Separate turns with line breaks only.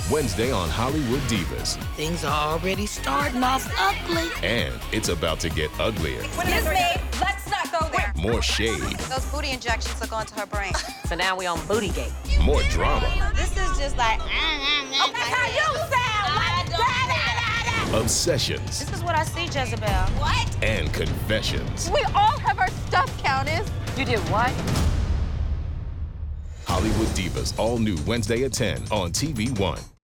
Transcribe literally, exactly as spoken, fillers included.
Wednesday on Hollywood Divas.
Things are already starting off ugly.
And it's about to get uglier.
Excuse me, let's not go there.
More shade.
Those booty injections are going to her brain.
So now we on Bootygate.
More drama.
This is just like...
Oh, that's how you sound! Like da, da, da, da.
Obsessions.
This is what I see, Jezebel.
What?
And confessions.
We all have our stuff, Countess.
You did what?
Hollywood Divas, all new Wednesday at ten on T V One.